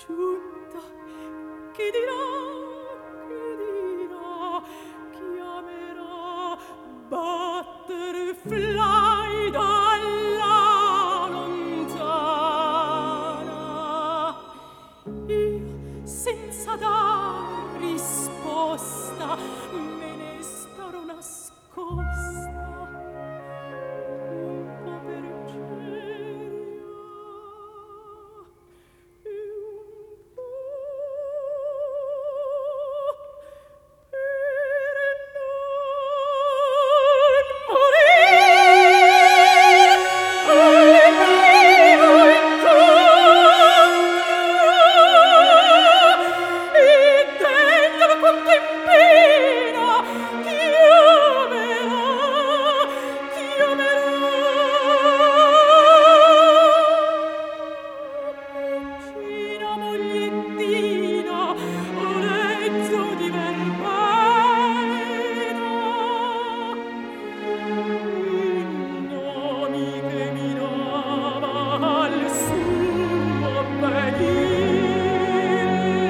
giunta, chi dirà, chiamerà, butterfly dalla lontana. Io, senza dar risposta, me ne starò nascosta un po' per geria e un po' per non morire al mio incontro e tenderlo quanto in pena chiamerà piccina mogliettina olezzo di verbena nomi che mirava al suo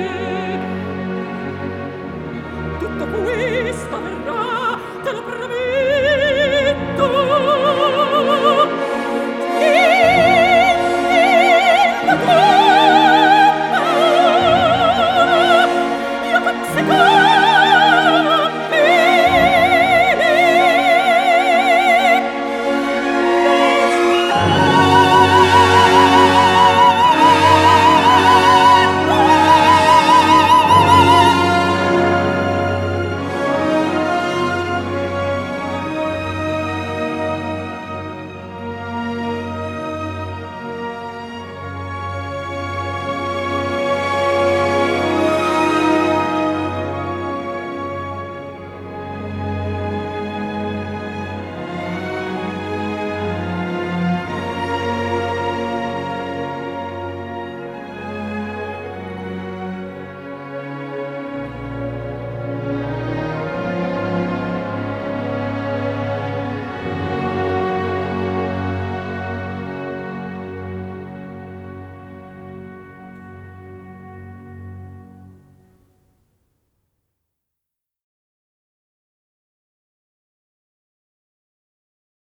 venir. Tutto questo verrà, te lo prometto.